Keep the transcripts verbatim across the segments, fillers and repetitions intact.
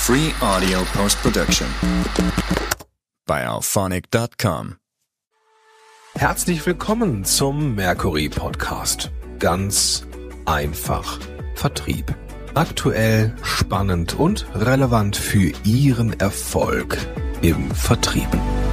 Free audio post-production bei auphonic Punkt com. Herzlich willkommen zum Mercury Podcast. Ganz einfach Vertrieb. Aktuell, spannend und relevant für Ihren Erfolg im Vertrieb.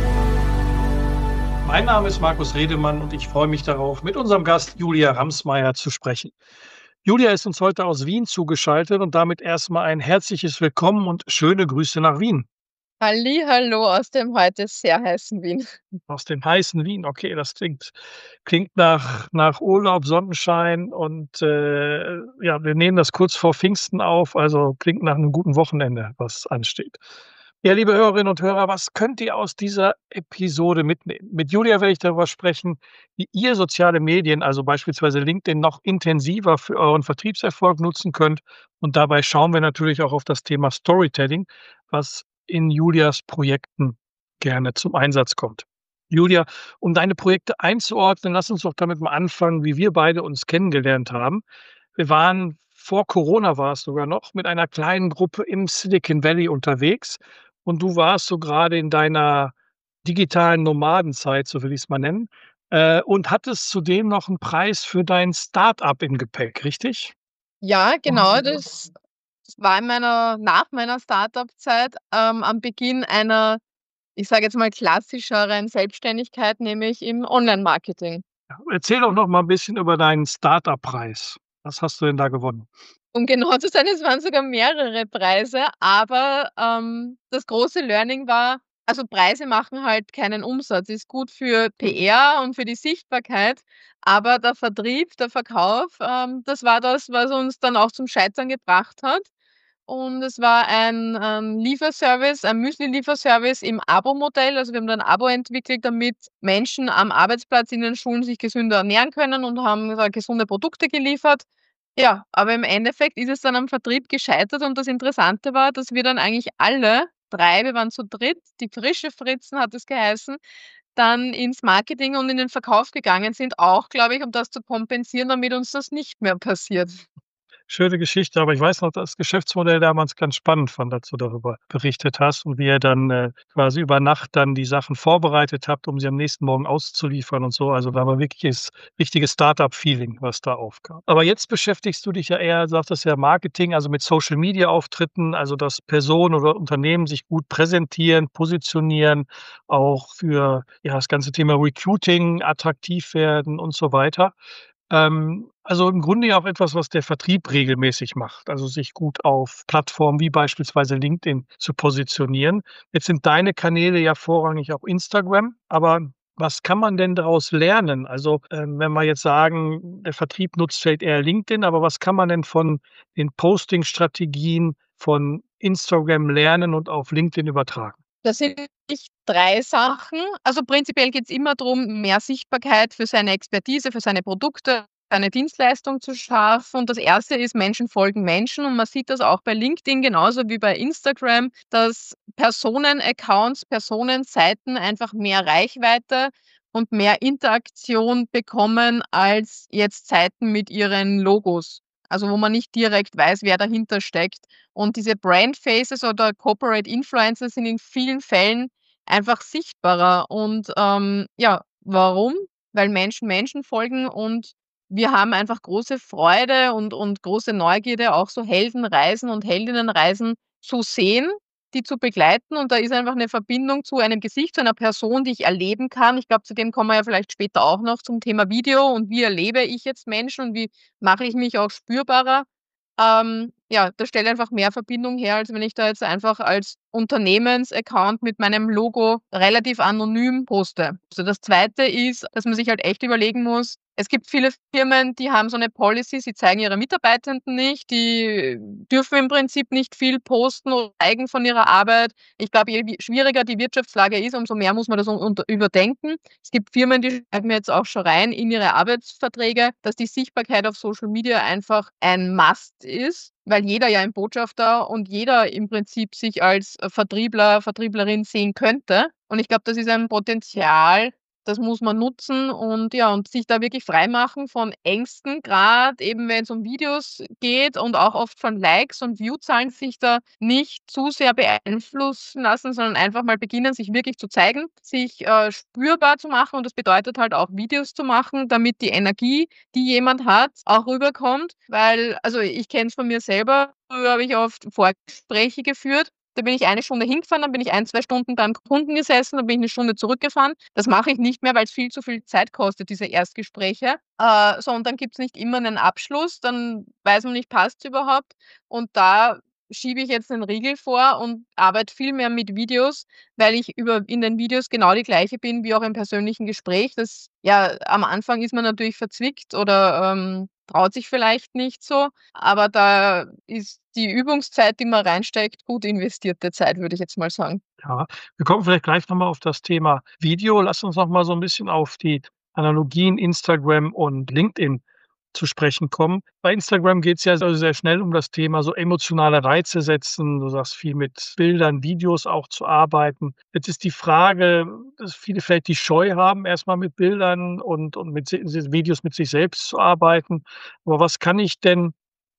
Mein Name ist Markus Redemann und ich freue mich darauf, mit unserem Gast Julia Ramsmeier zu sprechen. Julia ist uns heute aus Wien zugeschaltet und damit erstmal ein herzliches Willkommen und schöne Grüße nach Wien. Hallihallo aus dem heute sehr heißen Wien. Aus dem heißen Wien, okay, das klingt klingt nach nach Urlaub, Sonnenschein und, äh, ja, wir nehmen das kurz vor Pfingsten auf, also klingt nach einem guten Wochenende, was ansteht. Ja, liebe Hörerinnen und Hörer, was könnt ihr aus dieser Episode mitnehmen? Mit Julia werde ich darüber sprechen, wie ihr soziale Medien, also beispielsweise LinkedIn, noch intensiver für euren Vertriebserfolg nutzen könnt. Und dabei schauen wir natürlich auch auf das Thema Storytelling, was in Julias Projekten gerne zum Einsatz kommt. Julia, um deine Projekte einzuordnen, lass uns doch damit mal anfangen, wie wir beide uns kennengelernt haben. Wir waren vor Corona war es sogar noch, mit einer kleinen Gruppe im Silicon Valley unterwegs. Und du warst so gerade in deiner digitalen Nomadenzeit, so will ich es mal nennen, äh, und hattest zudem noch einen Preis für dein Start-up im Gepäck, richtig? Ja, genau, das war in meiner nach meiner Start-up-Zeit, ähm, am Beginn einer, ich sage jetzt mal, klassischeren Selbstständigkeit, nämlich im Online-Marketing. Ja, erzähl doch noch mal ein bisschen über deinen Start-up-Preis. Was hast du denn da gewonnen? Um genau zu sein, es waren sogar mehrere Preise, aber, ähm, das große Learning war, also Preise machen halt keinen Umsatz. Ist gut für P R und für die Sichtbarkeit, aber der Vertrieb, der Verkauf, ähm, das war das, was uns dann auch zum Scheitern gebracht hat. Und es war ein, ähm, Lieferservice, ein Müsli-Lieferservice im Abo-Modell. Also, wir haben da 'n Abo entwickelt, damit Menschen am Arbeitsplatz in den Schulen sich gesünder ernähren können und haben da gesunde Produkte geliefert. Ja, aber im Endeffekt ist es dann am Vertrieb gescheitert und das Interessante war, dass wir dann eigentlich alle drei, wir waren zu dritt, die frische Fritzen hat es geheißen, dann ins Marketing und in den Verkauf gegangen sind, auch, glaube ich, um das zu kompensieren, damit uns das nicht mehr passiert. Schöne Geschichte, aber ich weiß noch, das Geschäftsmodell damals ganz spannend fand, als du darüber berichtet hast und wie ihr dann, äh, quasi über Nacht dann die Sachen vorbereitet habt, um sie am nächsten Morgen auszuliefern und so. Also, da war wirkliches richtiges Start-up-Feeling, was da aufkam. Aber jetzt beschäftigst du dich ja eher, sagtest ja, Marketing, also mit Social-Media-Auftritten, also dass Personen oder Unternehmen sich gut präsentieren, positionieren, auch für, ja, das ganze Thema Recruiting attraktiv werden und so weiter. Ähm, also im Grunde ja auch etwas, was der Vertrieb regelmäßig macht, also sich gut auf Plattformen wie beispielsweise LinkedIn zu positionieren. Jetzt sind deine Kanäle ja vorrangig auch Instagram, aber was kann man denn daraus lernen? Also, ähm, wenn wir jetzt sagen, der Vertrieb nutzt vielleicht eher LinkedIn, aber was kann man denn von den Posting-Strategien von Instagram lernen und auf LinkedIn übertragen? Das sind nicht drei Sachen. Also, prinzipiell geht's immer drum, mehr Sichtbarkeit für seine Expertise, für seine Produkte, seine Dienstleistung zu schaffen. Und das erste ist, Menschen folgen Menschen. Und man sieht das auch bei LinkedIn genauso wie bei Instagram, dass Personenaccounts, Personenseiten einfach mehr Reichweite und mehr Interaktion bekommen als jetzt Seiten mit ihren Logos. Also, wo man nicht direkt weiß, wer dahinter steckt. Und diese Brand Faces oder Corporate Influencer sind in vielen Fällen einfach sichtbarer. Und, ähm, ja, warum? Weil Menschen Menschen folgen und wir haben einfach große Freude und und große Neugierde, auch so Heldenreisen und Heldinnenreisen zu sehen, die zu begleiten. Und da ist einfach eine Verbindung zu einem Gesicht, zu einer Person, die ich erleben kann. Ich glaube, zu dem kommen wir ja vielleicht später auch noch zum Thema Video und wie erlebe ich jetzt Menschen und wie mache ich mich auch spürbarer. Ähm, ja, das stellt einfach mehr Verbindung her, als wenn ich da jetzt einfach als Unternehmensaccount mit meinem Logo relativ anonym poste. So, das Zweite ist, dass man sich halt echt überlegen muss, es gibt viele Firmen, die haben so eine Policy, sie zeigen ihre Mitarbeitenden nicht, die dürfen im Prinzip nicht viel posten oder zeigen von ihrer Arbeit. Ich glaube, je wi schwieriger die Wirtschaftslage ist, umso mehr muss man das un unter überdenken. Es gibt Firmen, die schreiben jetzt auch schon rein in ihre Arbeitsverträge, dass die Sichtbarkeit auf Social Media einfach ein Must ist, weil jeder ja ein Botschafter und jeder im Prinzip sich als, äh, Vertriebler, Vertrieblerin sehen könnte. Und ich glaube, das ist ein Potenzial, das muss man nutzen und ja, und sich da wirklich freimachen von Ängsten, gerade eben wenn es um Videos geht und auch oft von Likes und Viewzahlen, sich da nicht zu sehr beeinflussen lassen, sondern einfach mal beginnen, sich wirklich zu zeigen, sich äh, spürbar zu machen, und das bedeutet halt auch Videos zu machen, damit die Energie, die jemand hat, auch rüberkommt, weil, also ich kenne es von mir selber, früher habe ich oft Vorgespräche geführt. Da bin ich eine Stunde hingefahren, dann bin ich ein, zwei Stunden beim Kunden gesessen, dann bin ich eine Stunde zurückgefahren. Das mache ich nicht mehr, weil es viel zu viel Zeit kostet, diese Erstgespräche. Äh, so, und dann gibt's nicht immer einen Abschluss, dann weiß man nicht, passt's überhaupt? Und da schiebe ich jetzt 'nen Riegel vor und arbeite viel mehr mit Videos, weil ich über in den Videos genau die Gleiche bin wie auch im persönlichen Gespräch. Das ja, am Anfang ist man natürlich verzwickt oder, ähm, traut sich vielleicht nicht so, aber da ist die Übungszeit, die man reinsteckt, gut investierte Zeit, würde ich jetzt mal sagen. Ja, wir kommen vielleicht gleich noch mal auf das Thema Video. Lass uns noch mal so 'n bisschen auf die Analogien Instagram und LinkedIn zu sprechen kommen. Bei Instagram geht's ja also sehr schnell um das Thema so emotionale Reize setzen. Du sagst, viel mit Bildern, Videos auch zu arbeiten. Jetzt ist die Frage, dass viele vielleicht die Scheu haben, erst mal mit Bildern und und mit si si Videos mit sich selbst zu arbeiten. Aber was kann ich denn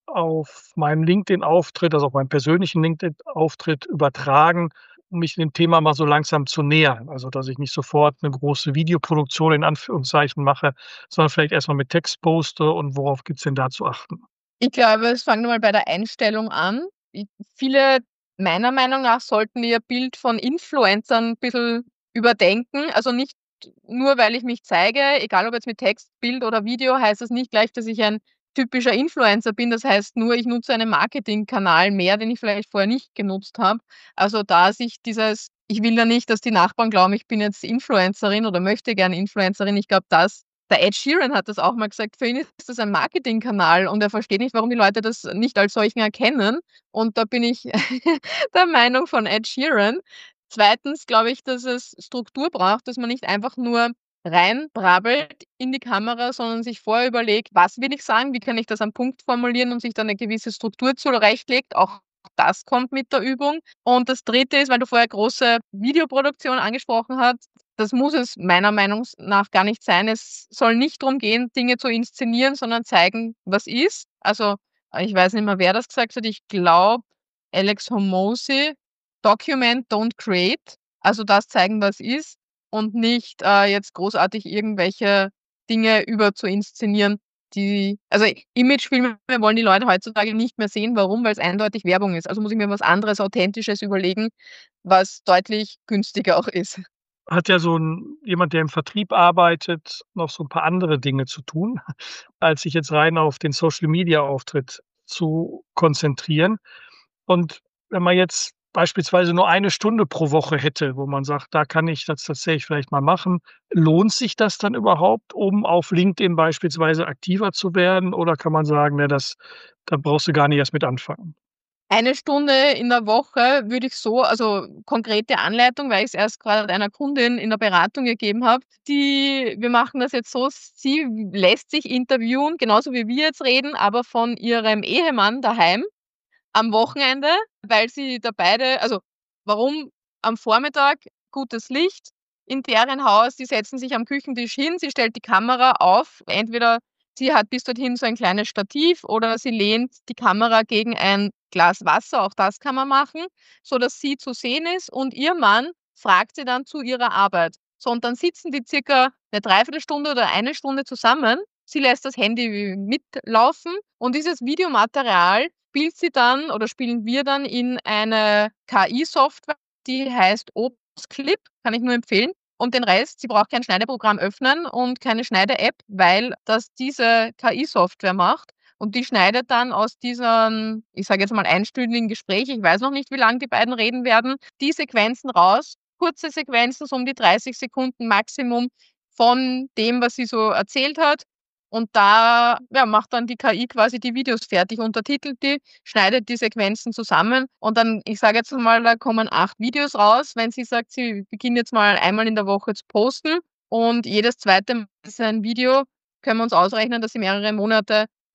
auf meinem LinkedIn-Auftritt, also auf meinem persönlichen LinkedIn-Auftritt übertragen, um mich dem Thema mal so langsam zu nähern? Also, dass ich nicht sofort 'ne große Videoproduktion in Anführungszeichen mache, sondern vielleicht erst mal mit Text poste, und worauf gibt's denn da zu achten? Ich glaube, es fängt mal bei der Einstellung an. I viele meiner Meinung nach sollten ihr Bild von Influencern bissel überdenken. Also, nicht nur, weil ich mich zeige, egal ob jetzt mit Text, Bild oder Video, heißt das nicht gleich, dass ich ein typischer Influencer bin. Das heißt nur, ich nutze einen Marketingkanal mehr, den ich vielleicht vorher nicht genutzt habe. Also, da sich dieses ich will ja nicht, dass die Nachbarn glauben, ich bin jetzt Influencerin oder möchte gerne Influencerin. Ich glaube, das der Ed Sheeran hat das auch mal gesagt, für ihn ist das ein Marketingkanal und er versteht nicht, warum die Leute das nicht als solchen erkennen. Und da bin ich der Meinung von Ed Sheeran. Zweitens glaube ich, dass es Struktur braucht, dass man nicht einfach nur reinbrabbelt in die Kamera, sondern sich vorher überlegt: „Was will ich sagen? Wie kann ich das am Punkt formulieren?“ und sich dann 'ne gewisse Struktur zurechtlegt. Auch das kommt mit der Übung. Und das Dritte ist, weil du vorher große Videoproduktion angesprochen hast, das muss es meiner Meinung s nach gar nicht sein. Es soll nicht drum gehen, Dinge zu inszenieren, sondern zeigen, was ist. Also, äh, ich weiß nicht mehr, wer das gesagt hat. Ich glaube, Alex Hormozi: „Document, don't create.“ Also, das zeigen, was ist und nicht, äh, jetzt großartig irgendwelche Dinge überzuinszenieren, die also, Imagefilme wollen die Leute heutzutage nicht mehr sehen. Warum? Weil's eindeutig Werbung ist. Also, muss ich mir was anderes Authentisches überlegen, was deutlich günstiger auch ist. Hat ja so 'n jemand, der im Vertrieb arbeitet, noch so 'n paar andere Dinge zu tun, als sich jetzt rein auf den Social-Media-Auftritt zu konzentrieren. Und wenn man jetzt beispielsweise nur eine Stunde pro Woche hätte, wo man sagt: „Da kann ich das tatsächlich vielleicht mal machen.“ Lohnt sich das dann überhaupt, um auf LinkedIn beispielsweise aktiver zu werden? Oder kann man sagen: „Ne, das da brauchst du gar nicht erst mit anfangen?“ Eine Stunde in der Woche würde ich so also, konkrete Anleitung, weil ich's erst grad einer Kundin in der Beratung gegeben habe. Die wir machen das jetzt so, sie w lässt sich interviewen, genauso wie wir jetzt reden, aber von ihrem Ehemann daheim am Wochenende, weil sie da beide also, warum am Vormittag gutes Licht in deren Haus, die setzen sich am Küchentisch hin, sie stellt die Kamera auf. Entweder sie hat bis dorthin so ein kleines Stativ oder sie lehnt die Kamera gegen ein Glas Wasser, auch das kann man machen, sodass sie zu sehen ist und ihr Mann fragt sie dann zu ihrer Arbeit. So, und dann sitzen die circa 'ne dreiviertel Stunde oder eine Stunde zusammen. Sie lässt das Handy mitlaufen und dieses Videomaterial spielt sie dann oder spielen wir dann in eine K I-Software, die heißt Obsclip, kann ich nur empfehlen. Und den Rest sie braucht kein Schneideprogramm öffnen und keine Schneide-App, weil das diese K I-Software macht. Und die schneidet dann aus diesem, ich sage jetzt mal, einstündigen Gespräch, ich weiß noch nicht, wie lang die beiden reden werden, die Sequenzen raus. Kurze Sequenzen, so um die dreißig Sekunden Maximum von dem, was sie so erzählt hat. Und da, ja, macht dann die K I quasi die Videos fertig, untertitelt die, schneidet die Sequenzen zusammen und dann ich sage jetzt mal, da kommen acht Videos raus, wenn sie sagt, sie beginnt jetzt mal einmal in der Woche zu posten und jedes zweite ist ein Video, können wir uns ausrechnen, dass sie mehrere Monate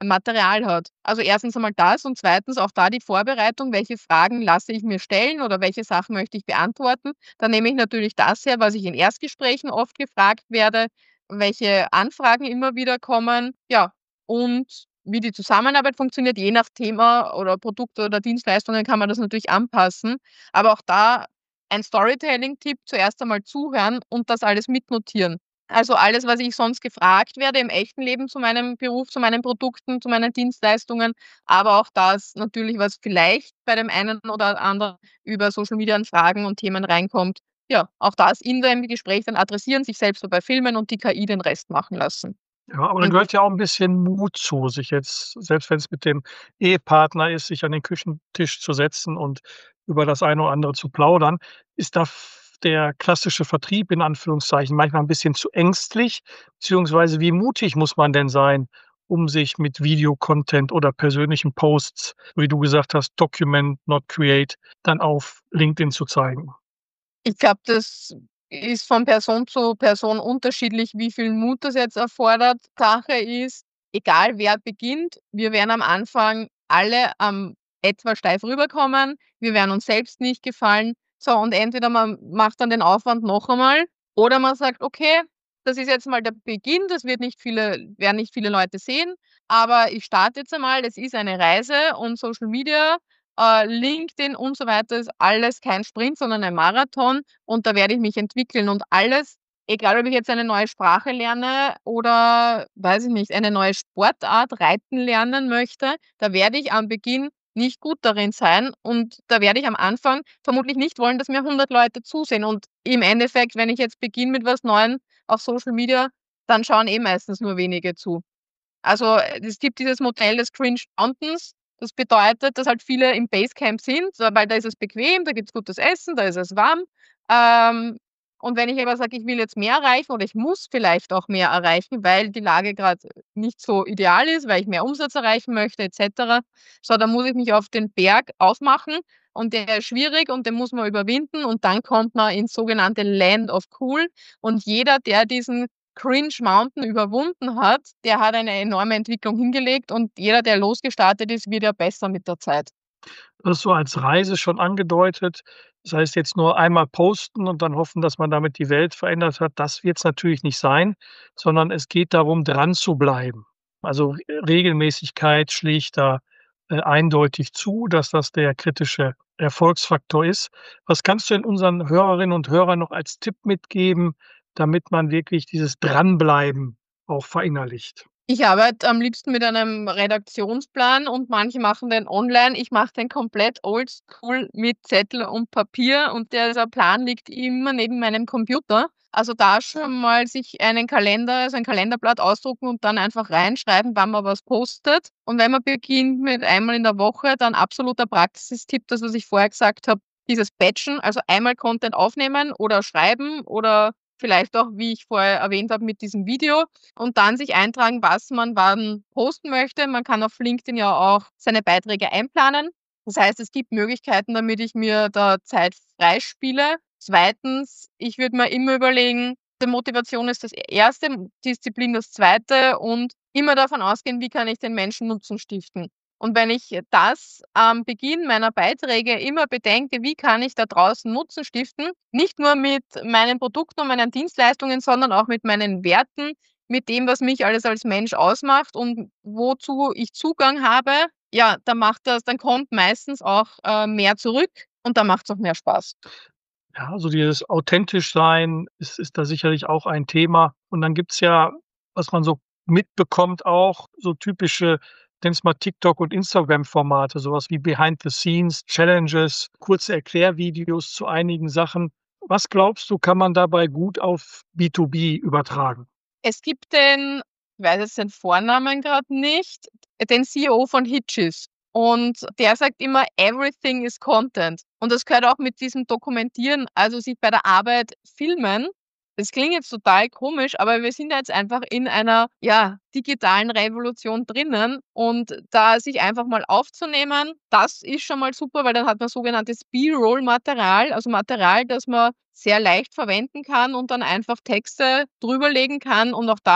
Material hat. Also erstens einmal das und zweitens auch da die Vorbereitung, welche Fragen lasse ich mir stellen oder welche Sachen möchte ich beantworten. Da nehme ich natürlich das her, was ich in Erstgesprächen oft gefragt werde, welche Anfragen immer wieder kommen, ja, und wie die Zusammenarbeit funktioniert. Je nach Thema oder Produkt oder Dienstleistungen kann man das natürlich anpassen. Aber auch da ein Storytelling-Tipp: zuerst einmal zuhören und das alles mitnotieren. Also alles, was ich sonst gefragt werde im echten Leben zu meinem Beruf, zu meinen Produkten, zu meinen Dienstleistungen, aber auch das natürlich, was vielleicht bei dem einen oder anderen über Social Media an Fragen und Themen reinkommt. Ja, auch das in dem Gespräch dann adressieren, sich selbst dabei filmen und die K I den Rest machen lassen. Ja, aber da Und gehört ja auch 'n bisschen Mut zu, sich jetzt, selbst wenn's mit dem Ehepartner ist, sich an den Küchentisch zu setzen und über das eine oder andere zu plaudern. Ist da f der klassische Vertrieb in Anführungszeichen manchmal 'n bisschen zu ängstlich? Beziehungsweise wie mutig muss man denn sein, um sich mit Video-Content oder persönlichen Posts, wie du gesagt hast, document not create, dann auf LinkedIn zu zeigen? Ich glaube, das ist von Person zu Person unterschiedlich, wie viel Mut das jetzt erfordert. Sache ist, egal wer beginnt, wir werden am Anfang alle, ähm, etwas steif rüberkommen. Wir werden uns selbst nicht gefallen. So, und entweder man macht dann den Aufwand noch einmal oder man sagt: „Okay, das ist jetzt mal der Beginn, das wird nicht viele werden nicht viele Leute sehen, aber ich starte jetzt einmal. Es ist eine Reise und Social Media, äh, LinkedIn und so weiter ist alles kein Sprint, sondern ein Marathon und da werde ich mich entwickeln und alles, egal ob ich jetzt eine neue Sprache lerne oder, weiß ich nicht, eine neue Sportart, Reiten lernen möchte, da werde ich am Beginn nicht gut darin sein und da werde ich am Anfang vermutlich nicht wollen, dass mir hundert Leute zusehen. Und im Endeffekt, wenn ich jetzt beginne mit was Neuem auf Social Media, dann schauen eh meistens nur wenige zu. Also, äh, es gibt dieses Modell des Cringe Mountains. Das bedeutet, dass halt viele im Basecamp sind, weil da ist es bequem, da gibt's gutes Essen, da ist es warm. Ähm, und wenn ich aber sage, ich will jetzt mehr erreichen oder ich muss vielleicht auch mehr erreichen, weil die Lage grad nicht so ideal ist, weil ich mehr Umsatz erreichen möchte et cetera. So, dann muss ich mich auf den Berg aufmachen und der ist schwierig und den muss man überwinden und dann kommt man ins sogenannte Land of Cool. Und jeder, der diesen Cringe Mountain überwunden hat, der hat eine enorme Entwicklung hingelegt und jeder, der losgestartet ist, wird ja besser mit der Zeit. Du hast so als Reise schon angedeutet. Das heißt jetzt nur einmal posten und dann hoffen, dass man damit die Welt verändert hat. Das wird's natürlich nicht sein, sondern es geht darum, dran zu bleiben. Also Re Regelmäßigkeit schlägt da, äh, eindeutig zu, dass das der kritische Erfolgsfaktor ist. Was kannst du denn unseren Hörerinnen und Hörern noch als Tipp mitgeben, damit man wirklich dieses Dranbleiben auch verinnerlicht? Ich arbeite am liebsten mit einem Redaktionsplan und manche machen den online. Ich mache den komplett oldschool mit Zettel und Papier und dieser Plan liegt immer neben meinem Computer. Also da schon mal sich einen Kalender also ein Kalenderblatt ausdrucken und dann einfach reinschreiben, wann man was postet. Und wenn man beginnt mit einmal in der Woche, dann absoluter Praxistipp, das, was ich vorher gesagt habe, dieses Batchen, also einmal Content aufnehmen oder schreiben oder vielleicht auch, wie ich vorher erwähnt habe, mit diesem Video und dann sich eintragen, was man wann posten möchte. Man kann auf LinkedIn ja auch seine Beiträge einplanen. Das heißt, es gibt Möglichkeiten, damit ich mir da Zeit freispiele. Zweitens, ich würde mir immer überlegen, die Motivation ist das Erste, Disziplin das Zweite und immer davon ausgehen, wie kann ich den Menschen Nutzen stiften. Und wenn ich das am Beginn meiner Beiträge immer bedenke, wie kann ich da draußen Nutzen stiften, nicht nur mit meinen Produkten und meinen Dienstleistungen, sondern auch mit meinen Werten, mit dem, was mich alles als Mensch ausmacht und wozu ich Zugang habe, ja, dann macht das dann kommt meistens auch, äh, mehr zurück und dann macht's auch mehr Spaß. Ja, also dieses authentisch sein ist ist da sicherlich auch ein Thema. Und dann gibt's ja, was man so mitbekommt auch, so typische, nenne es mal TikTok und Instagram-Formate, so was wie Behind the Scenes, Challenges, kurze Erklärvideos zu einigen Sachen. Was glaubst du, kann man dabei gut auf B to B übertragen? Es gibt den ich weiß jetzt den Vornamen grad nicht, den C E O von Hitchese. Und der sagt immer: „Everything is Content.“ Und das gehört auch mit diesem Dokumentieren, also sich bei der Arbeit filmen. Das klingt jetzt total komisch, aber wir sind ja jetzt einfach in einer, ja, digitalen Revolution drinnen und da sich einfach mal aufzunehmen, das ist schon mal super, weil dann hat man sogenanntes B-Roll-Material, also Material, das man sehr leicht verwenden kann und dann einfach Texte drüberlegen kann und auch da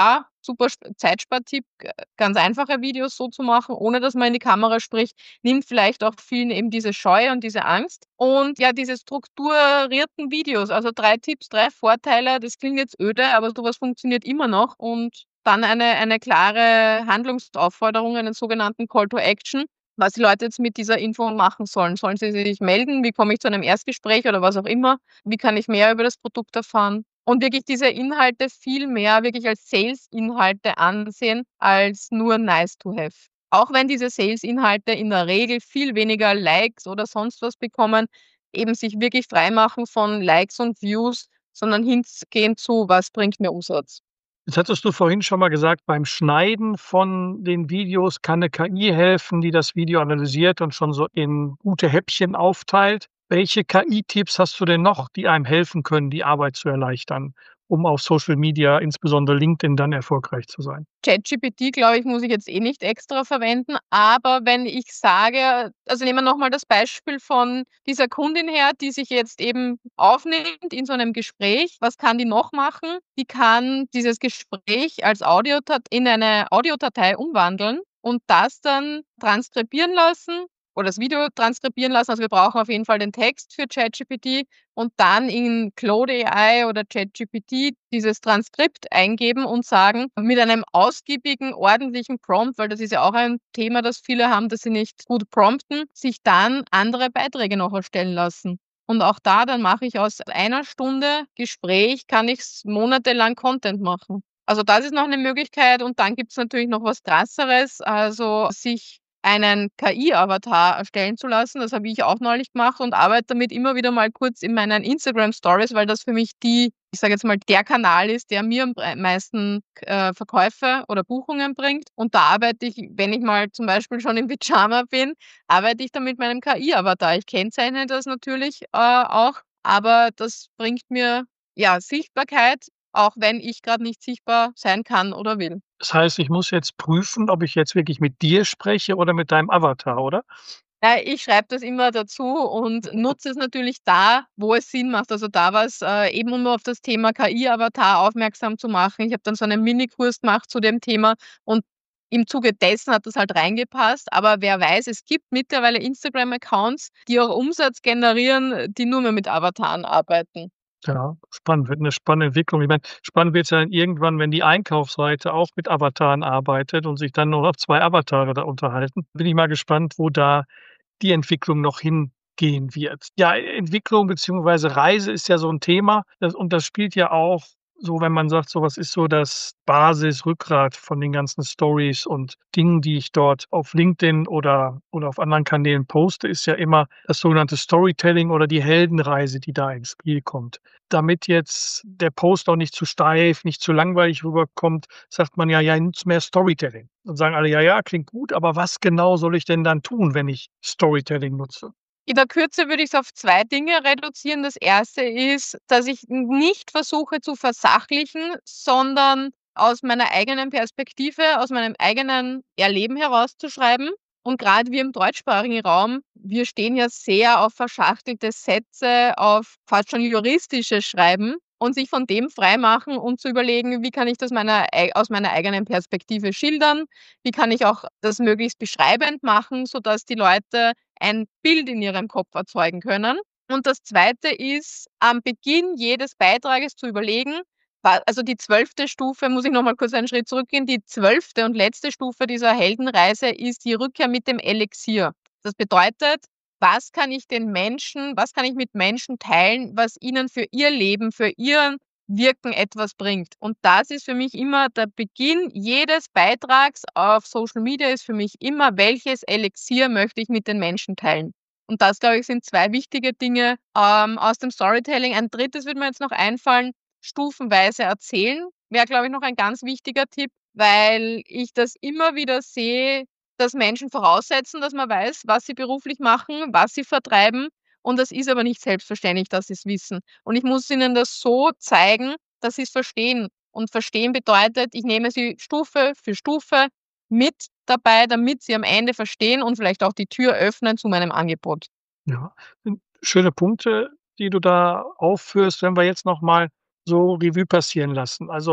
super sp Zeitspartipp, g ganz einfache Videos so zu machen, ohne dass man in die Kamera spricht, nimmt vielleicht auch vielen eben diese Scheu und diese Angst. Und ja, diese strukturierten Videos, also drei Tipps, drei Vorteile, das klingt jetzt öde, aber so was funktioniert immer noch. Und dann eine eine klare Handlungsaufforderung, einen sogenannten Call to Action, was die Leute jetzt mit dieser Info machen sollen. Sollen sie sich melden? Wie komme ich zu einem Erstgespräch oder was auch immer? Wie kann ich mehr über das Produkt erfahren? Und wirklich diese Inhalte viel mehr wirklich als Sales-Inhalte ansehen, als nur nice to have. Auch wenn diese Sales-Inhalte in der Regel viel weniger Likes oder sonst was bekommen, eben sich wirklich freimachen von Likes und Views, sondern hingehen zu: „Was bringt mir Umsatz?“ Jetzt hattest du vorhin schon mal gesagt, beim Schneiden von den Videos kann 'ne K I helfen, die das Video analysiert und schon so in gute Häppchen aufteilt. Welche K I-Tipps hast du denn noch, die einem helfen können, die Arbeit zu erleichtern, um auf Social Media, insbesondere LinkedIn, dann erfolgreich zu sein? ChatGPT, glaube ich, muss ich jetzt eh nicht extra verwenden, aber wenn ich sage also nehmen wir noch mal das Beispiel von dieser Kundin her, die sich jetzt eben aufnimmt in so einem Gespräch. Was kann die noch machen? Die kann dieses Gespräch als Audiodat in eine Audiodatei umwandeln und das dann transkribieren lassen oder das Video transkribieren lassen. Also, wir brauchen auf jeden Fall den Text für ChatGPT und dann in Claude A I oder ChatGPT dieses Transkript eingeben und sagen, mit einem ausgiebigen, ordentlichen Prompt, weil das ist ja auch ein Thema, das viele haben, dass sie nicht gut prompten, sich dann andere Beiträge noch erstellen lassen. Und auch da, dann mache ich aus einer Stunde Gespräch kann ich s monatelang Content machen. Also, das ist noch 'ne Möglichkeit und dann gibt's natürlich noch was Krasseres, also sich einen K I-Avatar erstellen zu lassen. Das habe ich auch neulich gemacht und arbeite damit immer wieder mal kurz in meinen Instagram-Stories, weil das für mich die ich sage jetzt mal, der Kanal ist, der mir am brei meisten k äh, Verkäufe oder Buchungen bringt. Und da arbeite ich, wenn ich mal zum Beispiel schon im Pyjama bin, arbeite ich dann mit meinem K I-Avatar. Ich kennzeichne das natürlich, äh, auch, aber das bringt mir, ja, Sichtbarkeit, auch wenn ich grad nicht sichtbar sein kann oder will. Das heißt, ich muss jetzt prüfen, ob ich jetzt wirklich mit dir spreche oder mit deinem Avatar, oder? Ja, ich schreibe das immer dazu und nutze es natürlich da, wo es Sinn macht. Also, da war's, äh, eben um auf das Thema K I-Avatar aufmerksam zu machen. Ich habe dann so einen Minikurs gemacht zu dem Thema und im Zuge dessen hat das halt reingepasst. Aber wer weiß, es gibt mittlerweile Instagram-Accounts, die auch Umsatz generieren, die nur mehr mit Avataren arbeiten. Ja, spannend, wird 'ne spannende Entwicklung. Ich meine, spannend wird's ja dann irgendwann, wenn die Einkaufsseite auch mit Avataren arbeitet und sich dann nur noch zwei Avatare da unterhalten. Bin ich mal gespannt, wo da die Entwicklung noch hingehen wird. Ja, Entwicklung beziehungsweise Reise ist ja so 'n Thema. Das und das spielt ja auch so, wenn man sagt, so was ist so das Basis-Rückgrat von den ganzen Stories und Dingen, die ich dort auf LinkedIn oder oder auf anderen Kanälen poste, ist ja immer das sogenannte Storytelling oder die Heldenreise, die da ins Spiel kommt. Damit jetzt der Post auch nicht zu steif, nicht zu langweilig rüberkommt, sagt man ja: „Ja, nutz mehr Storytelling.“ Dann sagen alle: „Ja, ja, klingt gut, aber was genau soll ich denn dann tun, wenn ich Storytelling nutze?“ In der Kürze würde ich's auf zwei Dinge reduzieren. Das erste ist, dass ich n nicht versuche zu versachlichen, sondern aus meiner eigenen Perspektive, aus meinem eigenen Erleben herauszuschreiben. Und grad wir im deutschsprachigen Raum, wir stehen ja sehr auf verschachtelte Sätze, auf fast schon juristisches Schreiben und sich von dem freimachen und zu überlegen: „Wie kann ich das meiner ei aus meiner eigenen Perspektive schildern? Wie kann ich auch das möglichst beschreibend machen, sodass die Leute ein Bild in ihrem Kopf erzeugen können?“ Und das Zweite ist, am Beginn jedes Beitrages zu überlegen wa also die zwölfte Stufe muss ich noch mal kurz einen Schritt zurückgehen. Die zwölfte und letzte Stufe dieser Heldenreise ist die Rückkehr mit dem Elixier. Das bedeutet: Was kann ich den Menschen was kann ich mit Menschen teilen, was ihnen für ihr Leben, für ihren Wirken etwas bringt? Und das ist für mich immer der Beginn jedes Beitrags auf Social Media ist für mich immer: Welches Elixier möchte ich mit den Menschen teilen? Und das, glaube ich, sind zwei wichtige Dinge, ähm, aus dem Storytelling. Ein drittes würde mir jetzt noch einfallen: Stufenweise erzählen wäre, glaube ich, noch ein ganz wichtiger Tipp, weil ich das immer wieder sehe, dass Menschen voraussetzen, dass man weiß, was sie beruflich machen, was sie vertreiben. Und das ist aber nicht selbstverständlich, dass sie's wissen. Und ich muss ihnen das so zeigen, dass sie's verstehen. Und verstehen bedeutet, ich nehme sie Stufe für Stufe mit dabei, damit sie am Ende verstehen und vielleicht auch die Tür öffnen zu meinem Angebot. Ja, sind schöne Punkte, die du da aufführst, wenn wir jetzt noch mal so Revue passieren lassen. Also,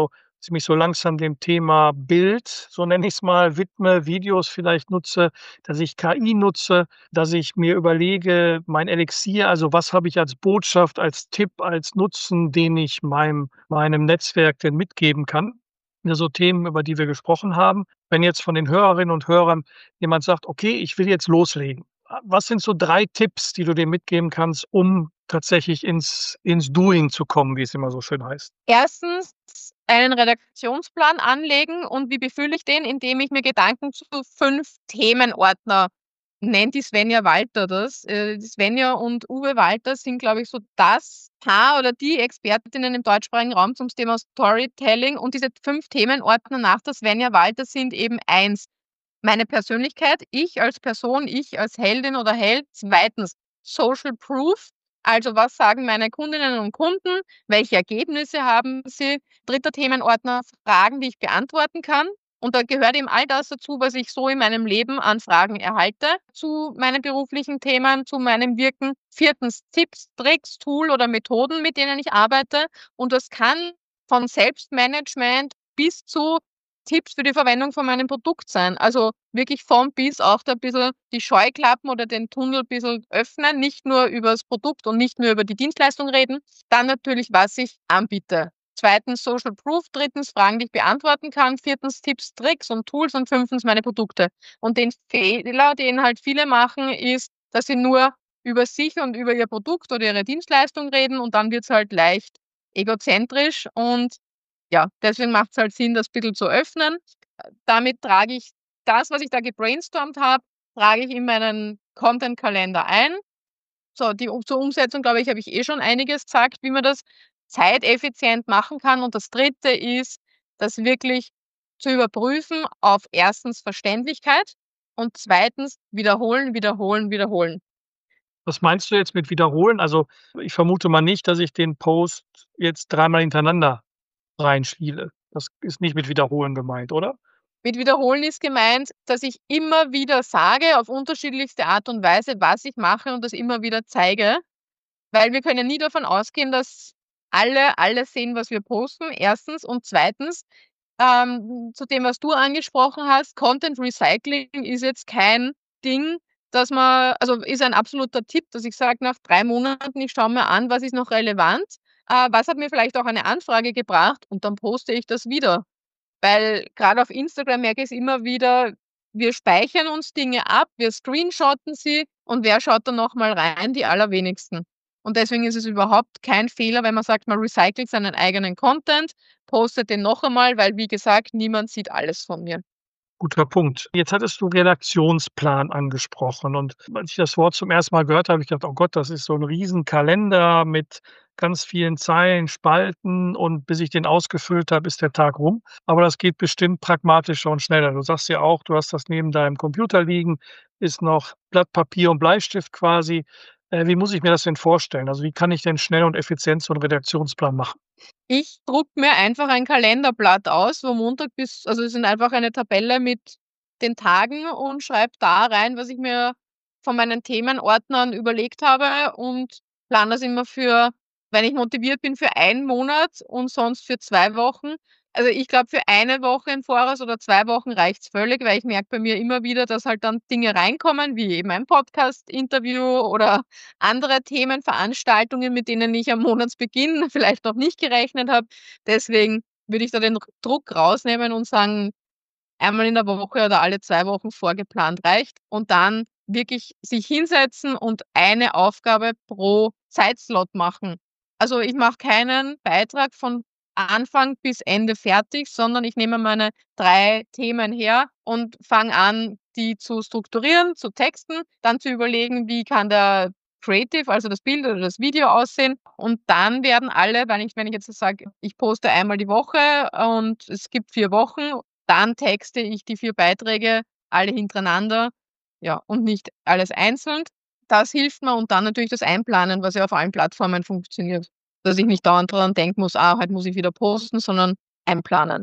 dass ich mich so langsam dem Thema Bild, so nenne ich's mal, widme, Videos vielleicht nutze, dass ich K I nutze, dass ich mir überlege, mein Elixier, also was habe ich als Botschaft, als Tipp, als Nutzen, den ich meinem meinem Netzwerk denn mitgeben kann. Ja, so Themen, über die wir gesprochen haben. Wenn jetzt von den Hörerinnen und Hörern jemand sagt: „Okay, ich will jetzt loslegen.“ A was sind so drei Tipps, die du dem mitgeben kannst, um tatsächlich ins ins Doing zu kommen, wie es immer so schön heißt? Erstens einen Redaktionsplan anlegen und wie befülle ich den? Indem ich mir Gedanken zu fünf Themenordner nennt die Svenja Walter das. Äh, die Svenja und Uwe Walter sind, glaube ich, so das Paar oder die Expertinnen im deutschsprachigen Raum zum Thema Storytelling und diese fünf Themenordner nach der Svenja Walter sind eben eins meine Persönlichkeit, ich als Person, ich als Heldin oder Held. Zweitens Social Proof, also was sagen meine Kundinnen und Kunden, welche Ergebnisse haben sie? Dritter Themenordner Fragen, die ich beantworten kann. Und da gehört eben all das dazu, was ich so in meinem Leben an Fragen erhalte zu meinen beruflichen Themen, zu meinem Wirken. Viertens Tipps, Tricks, Tool oder Methoden, mit denen ich arbeite. Und das kann von Selbstmanagement bis zu Tipps für die Verwendung von meinem Produkt sein. Also wirklich vom bis auch da bisschen die Scheuklappen oder den Tunnel bisschen öffnen, nicht nur übers Produkt und nicht nur über die Dienstleistung reden. Dann natürlich, was ich anbiete. Zweitens Social Proof, drittens Fragen, die ich beantworten kann, viertens Tipps, Tricks und Tools und fünftens meine Produkte. Und den Fehler, den halt viele machen, ist, dass sie nur über sich und über ihr Produkt oder ihre Dienstleistung reden und dann wird's halt leicht egozentrisch und ja, deswegen macht's halt Sinn, das bisschen zu öffnen. Äh, damit trage ich das, was ich da gebrainstormt habe, trage ich in meinen Content-Kalender ein. So, die Um zur Umsetzung, glaube ich, habe ich eh schon einiges gesagt, wie man das zeiteffizient machen kann. Und das Dritte ist, das wirklich zu überprüfen auf erstens Verständlichkeit und zweitens wiederholen, wiederholen, wiederholen. Was meinst du jetzt mit wiederholen? Also, ich vermute mal nicht, dass ich den Post jetzt dreimal hintereinander reinspiele. Das ist nicht mit wiederholen gemeint, oder? Mit wiederholen ist gemeint, dass ich immer wieder sage, auf unterschiedlichste Art und Weise, was ich mache und das immer wieder zeige, weil wir können ja nie davon ausgehen, dass alle alles sehen, was wir posten, erstens. Und zweitens, ähm, zu dem, was du angesprochen hast, Content Recycling ist jetzt kein Ding, dass man also ist ein absoluter Tipp, dass ich sage nach drei Monaten, ich schaue mir an, was ist noch relevant, äh, was hat mir vielleicht auch eine Anfrage gebracht und dann poste ich das wieder. Weil grade auf Instagram merke ich's immer wieder, wir speichern uns Dinge ab, wir screenshotten sie und wer schaut da noch mal rein? Die allerwenigsten. Und deswegen ist es überhaupt kein Fehler, wenn man sagt, man recycelt seinen eigenen Content, postet den noch einmal, weil wie gesagt, niemand sieht alles von mir. Guter Punkt. Jetzt hattest du Redaktionsplan angesprochen und als ich das Wort zum ersten Mal gehört habe, habe ich gedacht: „Oh Gott, das ist so 'n Riesenkalender mit ganz vielen Zeilen, Spalten und bis ich den ausgefüllt habe, ist der Tag rum.“ Aber das geht bestimmt pragmatischer und schneller. Du sagst ja auch, du hast das neben deinem Computer liegen, ist noch Blatt Papier und Bleistift quasi. Äh, wie muss ich mir das denn vorstellen? Also, wie kann ich denn schnell und effizient so 'n Redaktionsplan machen? Ich drucke mir einfach ein Kalenderblatt aus, wo Montag bis also, es sind einfach eine Tabelle mit den Tagen und schreibe da rein, was ich mir von meinen Themenordnern überlegt habe und plane das immer für wenn ich motiviert bin, für einen Monat und sonst für zwei Wochen. Also, ich glaube, für eine Woche im Voraus oder zwei Wochen reicht's völlig, weil ich merke bei mir immer wieder, dass halt dann Dinge reinkommen, wie eben ein Podcast-Interview oder andere Themen, Veranstaltungen, mit denen ich am Monatsbeginn vielleicht noch nicht gerechnet habe. Deswegen würde ich da den Druck rausnehmen und sagen, einmal in der Woche oder alle zwei Wochen vorgeplant reicht und dann wirklich sich hinsetzen und eine Aufgabe pro Zeitslot machen. Also, ich mache keinen Beitrag von Anfang bis Ende fertig, sondern ich nehme meine drei Themen her und fange an, die zu strukturieren, zu texten, dann zu überlegen, wie kann der Creative, also das Bild oder das Video aussehen und dann werden alle, wenn ich wenn ich jetzt so sage, ich poste einmal die Woche und es gibt vier Wochen, dann texte ich die vier Beiträge alle hintereinander, ja, und nicht alles einzeln. Das hilft mir und dann natürlich das Einplanen, was ja auf allen Plattformen funktioniert, dass ich nicht dauernd dran denken muss: „Ah, heute muss ich wieder posten“, sondern einplanen.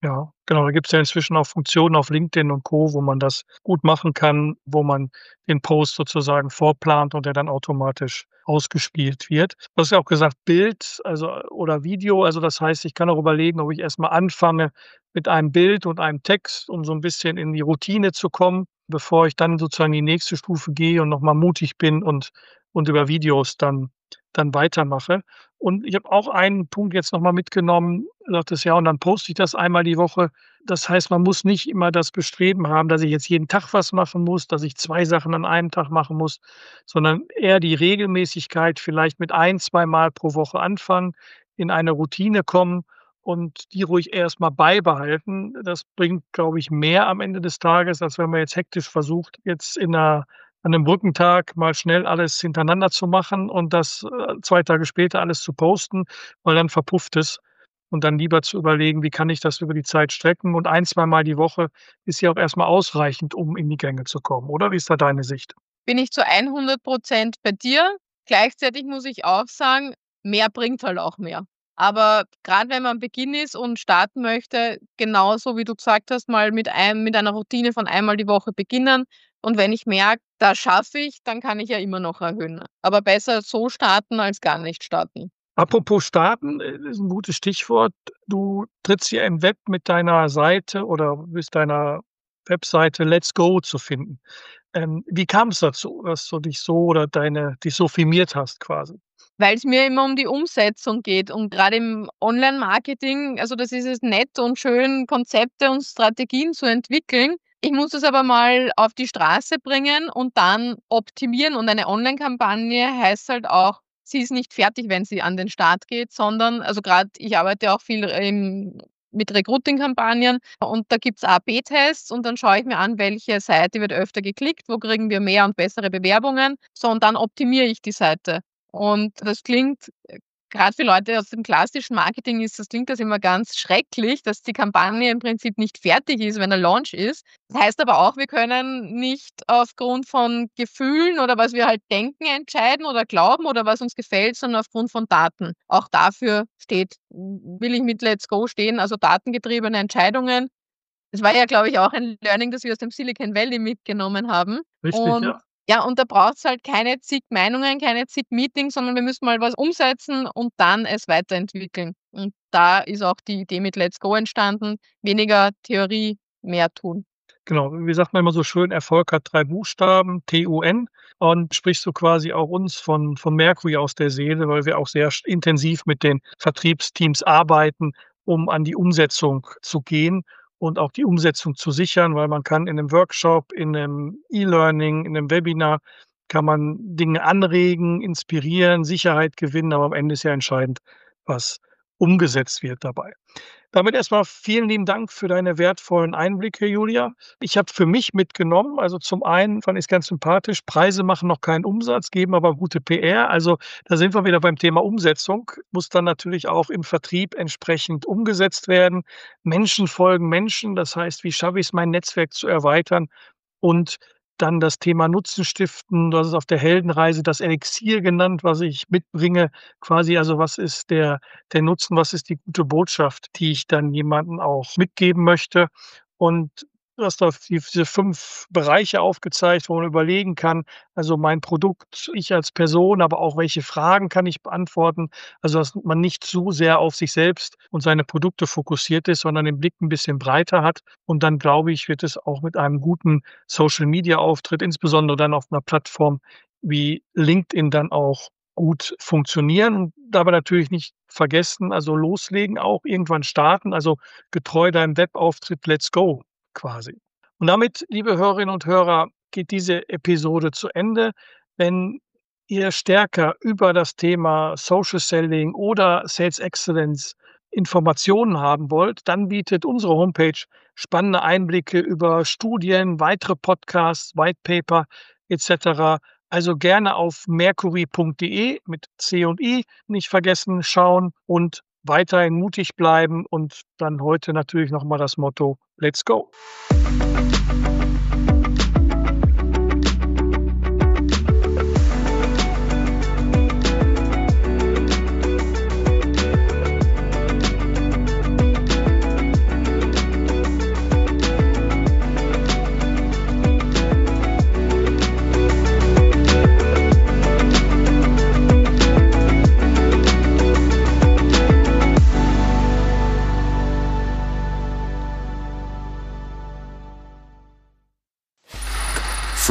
Ja, genau. Da gibt's ja inzwischen auch Funktionen auf LinkedIn und Co., wo man das gut machen kann, wo man den Post sozusagen vorplant und der dann automatisch ausgespielt wird. Du hast ja auch gesagt, Bild, also oder Video. Also das heißt, ich kann auch überlegen, ob ich erst mal anfange mit einem Bild und einem Text, um so ein bisschen in die Routine zu kommen, bevor ich dann sozusagen die nächste Stufe gehe und noch mal mutig bin und und über Videos dann dann weitermache. Und ich habe auch einen Punkt jetzt noch mal mitgenommen, du sagtest: „Ja, und dann poste ich das einmal die Woche." Das heißt, man muss nicht immer das Bestreben haben, dass ich jetzt jeden Tag was machen muss, dass ich zwei Sachen an einem Tag machen muss, sondern eher die Regelmäßigkeit, vielleicht mit ein zweimal pro Woche anfangen, in eine Routine kommen und die ruhig erst mal beibehalten. Das bringt, glaube ich, mehr am Ende des Tages, als wenn man jetzt hektisch versucht, jetzt in 'ner an 'nem Brückentag mal schnell alles hintereinander zu machen und das, äh, zwei Tage später alles zu posten, weil dann verpufft es. Und dann lieber zu überlegen, wie kann ich das über die Zeit strecken? Und ein zweimal die Woche ist ja auch erst mal ausreichend, um in die Gänge zu kommen, oder? Wie ist da deine Sicht? Bin ich zu hundert Prozent bei dir. Gleichzeitig muss ich auch sagen, mehr bringt halt auch mehr. Aber gerade wenn man am Beginn ist und starten möchte, genauso wie du gesagt hast, mal mit einem mit einer Routine von einmal die Woche beginnen. Und wenn ich merke, das schaffe ich, dann kann ich ja immer noch erhöhen. Aber besser so starten als gar nicht starten. Apropos starten, äh, ist 'n gutes Stichwort. Du trittst ja im Web mit deiner Seite oder bist deiner Webseite Let's Go zu finden. Ähm, wie kam's dazu, dass du dich so oder deine dich so firmiert hast quasi? Weil es mir immer um die Umsetzung geht und gerade im Online-Marketing, also das ist es nett und schön, Konzepte und Strategien zu entwickeln. Ich muss es aber mal auf die Straße bringen und dann optimieren und eine Online-Kampagne heißt halt auch, sie ist nicht fertig, wenn sie an den Start geht, sondern also gerade ich arbeite auch viel, ähm, mit Recruiting-Kampagnen und da gibt's A B Tests und dann schaue ich mir an, welche Seite wird öfter geklickt, wo kriegen wir mehr und bessere Bewerbungen. So und dann optimiere ich die Seite. Und das klingt, äh, grad für Leute aus dem klassischen Marketing ist das klingt das immer ganz schrecklich, dass die Kampagne im Prinzip nicht fertig ist, wenn der Launch ist. Das heißt aber auch, wir können nicht aufgrund von Gefühlen oder was wir halt denken entscheiden oder glauben oder was uns gefällt, sondern aufgrund von Daten. Auch dafür steht will ich mit Let's Go stehen, also datengetriebene Entscheidungen. Das war ja, glaube ich, auch ein Learning, das wir aus dem Silicon Valley mitgenommen haben. Richtig, Und ja. ja, und da braucht's halt keine zig Meinungen, keine zig Meetings, sondern wir müssen mal was umsetzen und dann es weiterentwickeln. Und da ist auch die Idee mit Let's Go entstanden. Weniger Theorie, mehr tun. Genau, wie sagt man immer so schön, Erfolg hat drei Buchstaben, T U N. Und sprichst du quasi auch uns von von Mercury aus der Seele, weil wir auch sehr sch intensiv mit den Vertriebsteams arbeiten, um an die Umsetzung zu gehen und auch die Umsetzung zu sichern, weil man kann in 'nem Workshop, in 'nem E-Learning, in 'nem Webinar kann man Dinge anregen, inspirieren, Sicherheit gewinnen, aber am Ende ist ja entscheidend, was umgesetzt wird dabei. Damit erst mal vielen lieben Dank für deine wertvollen Einblicke, Julia. Ich habe für mich mitgenommen, also zum einen fand ich's ganz sympathisch, Preise machen noch keinen Umsatz, geben aber gute P R. Also, da sind wir wieder beim Thema Umsetzung, muss dann natürlich auch im Vertrieb entsprechend umgesetzt werden. Menschen folgen Menschen, das heißt, wie schaffe ich's, mein Netzwerk zu erweitern und dann das Thema Nutzen stiften. Du hast es auf der Heldenreise das Elixier genannt, was ich mitbringe, quasi also was ist der der Nutzen, was ist die gute Botschaft, die ich dann jemandem auch mitgeben möchte. Und du hast da die diese fünf Bereiche aufgezeigt, wo man überlegen kann, also mein Produkt, ich als Person, aber auch welche Fragen kann ich beantworten. Also, dass man nicht zu sehr auf sich selbst und seine Produkte fokussiert ist, sondern den Blick 'n bisschen breiter hat. Und dann glaube ich, wird es auch mit einem guten Social-Media-Auftritt, insbesondere dann auf 'ner Plattform wie LinkedIn dann auch gut funktionieren und dabei natürlich nicht vergessen, also loslegen auch, irgendwann starten, also getreu deinem Webauftritt Let's Go quasi. Und damit, liebe Hörerinnen und Hörer, geht diese Episode zu Ende. Wenn ihr stärker über das Thema Social Selling oder Sales Excellence Informationen haben wollt, dann bietet unsere Homepage spannende Einblicke über Studien, weitere Podcasts, White Paper et cetera. Also gerne auf mercury punkt de mit C und I nicht vergessen schauen und weiterhin mutig bleiben und dann heute natürlich noch mal das Motto: Let's go.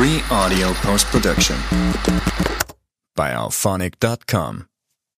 Free audio post-production by alphonic dot com.